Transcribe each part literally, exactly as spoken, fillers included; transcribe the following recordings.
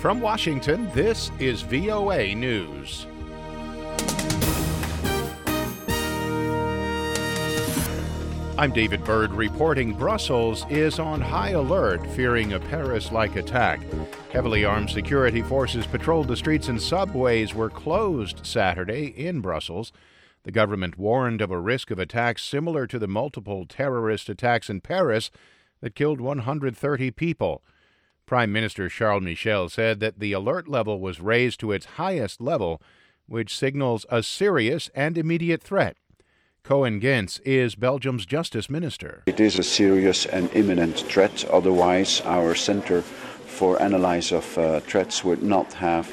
From Washington, this is V O A News. I'm David Byrd reporting Brussels is on high alert, fearing a Paris-like attack. Heavily armed security forces patrolled the streets and subways were closed Saturday in Brussels. The government warned of a risk of attacks similar to the multiple terrorist attacks in Paris that killed one hundred thirty people. Prime Minister Charles Michel said that the alert level was raised to its highest level, which signals a serious and immediate threat. Koen Gens is Belgium's justice minister. It is a serious and imminent threat. Otherwise, our Center for Analysis of uh, Threats would not have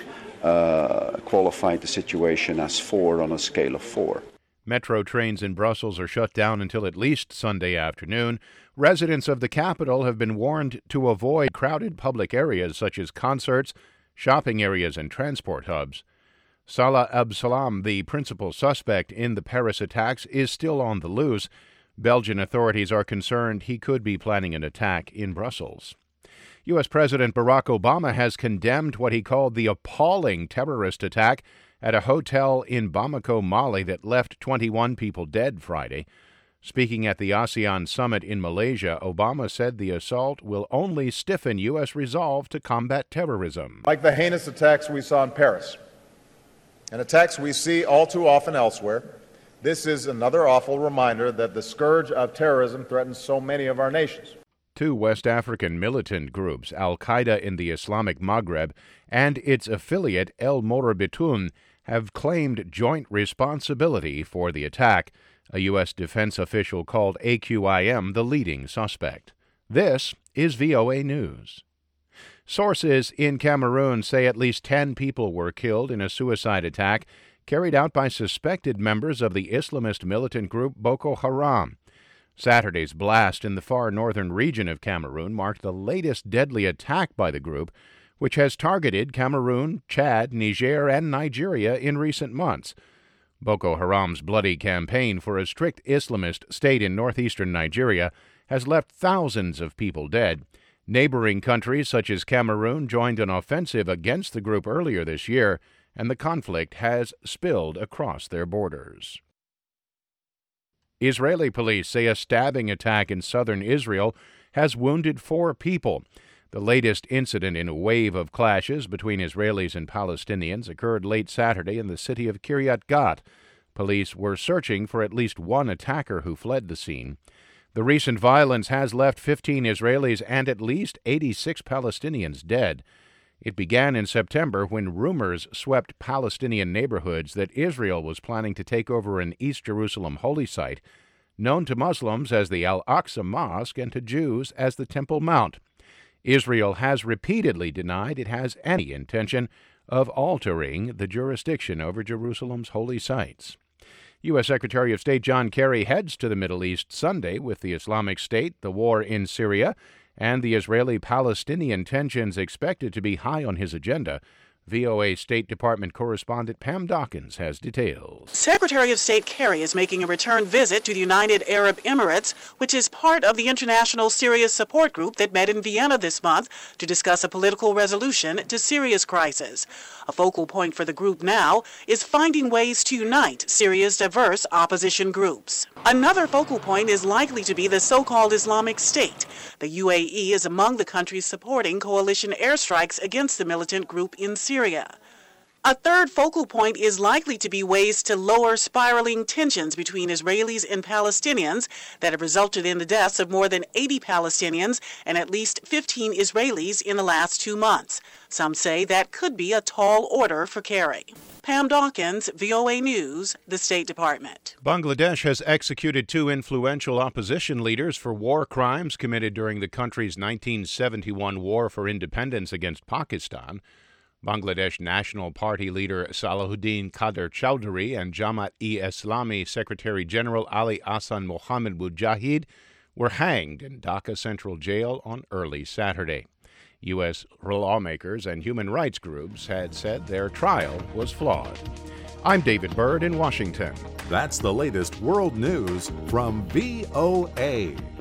uh, qualified the situation as four on a scale of four. Metro trains in Brussels are shut down until at least Sunday afternoon. Residents of the capital have been warned to avoid crowded public areas such as concerts, shopping areas, and transport hubs. Salah Abdeslam, the principal suspect in the Paris attacks, is still on the loose. Belgian authorities are concerned he could be planning an attack in Brussels. U S. President Barack Obama has condemned what he called the appalling terrorist attack at a hotel in Bamako, Mali, that left twenty-one people dead Friday. Speaking at the ASEAN summit in Malaysia, Obama said the assault will only stiffen U S resolve to combat terrorism. Like the heinous attacks we saw in Paris, and attacks we see all too often elsewhere, this is another awful reminder that the scourge of terrorism threatens so many of our nations. Two West African militant groups, Al-Qaeda in the Islamic Maghreb and its affiliate El Morabitoun, have claimed joint responsibility for the attack. A U S defense official called A Q I M the leading suspect. This is V O A News. Sources in Cameroon say at least ten people were killed in a suicide attack carried out by suspected members of the Islamist militant group Boko Haram. Saturday's blast in the far northern region of Cameroon marked the latest deadly attack by the group, which has targeted Cameroon, Chad, Niger, and Nigeria in recent months. Boko Haram's bloody campaign for a strict Islamist state in northeastern Nigeria has left thousands of people dead. Neighboring countries such as Cameroon joined an offensive against the group earlier this year, and the conflict has spilled across their borders. Israeli police say a stabbing attack in southern Israel has wounded four people. The latest incident in a wave of clashes between Israelis and Palestinians occurred late Saturday in the city of Kiryat Gat. Police were searching for at least one attacker who fled the scene. The recent violence has left fifteen Israelis and at least eighty-six Palestinians dead. It began in September when rumors swept Palestinian neighborhoods that Israel was planning to take over an East Jerusalem holy site, known to Muslims as the Al-Aqsa Mosque and to Jews as the Temple Mount. Israel has repeatedly denied it has any intention of altering the jurisdiction over Jerusalem's holy sites. U S. Secretary of State John Kerry heads to the Middle East Sunday with the Islamic State, the war in Syria, and the Israeli-Palestinian tensions expected to be high on his agenda. V O A State Department correspondent Pam Dawkins has details. Secretary of State Kerry is making a return visit to the United Arab Emirates, which is part of the International Syria Support Group that met in Vienna this month to discuss a political resolution to Syria's crisis. A focal point for the group now is finding ways to unite Syria's diverse opposition groups. Another focal point is likely to be the so-called Islamic State. The U A E is among the countries supporting coalition airstrikes against the militant group in Syria. Syria. A third focal point is likely to be ways to lower spiraling tensions between Israelis and Palestinians that have resulted in the deaths of more than eighty Palestinians and at least fifteen Israelis in the last two months. Some say that could be a tall order for Kerry. Pam Dawkins, V O A News, the State Department. Bangladesh has executed two influential opposition leaders for war crimes committed during the country's nineteen seventy-one war for independence against Pakistan. Bangladesh National Party leader Salahuddin Qadr Chowdhury and Jamaat-e-Islami Secretary General Ali Ahsan Mohammed Mujahid were hanged in Dhaka Central Jail on early Saturday. U S lawmakers and human rights groups had said their trial was flawed. I'm David Byrd in Washington. That's the latest world news from V O A.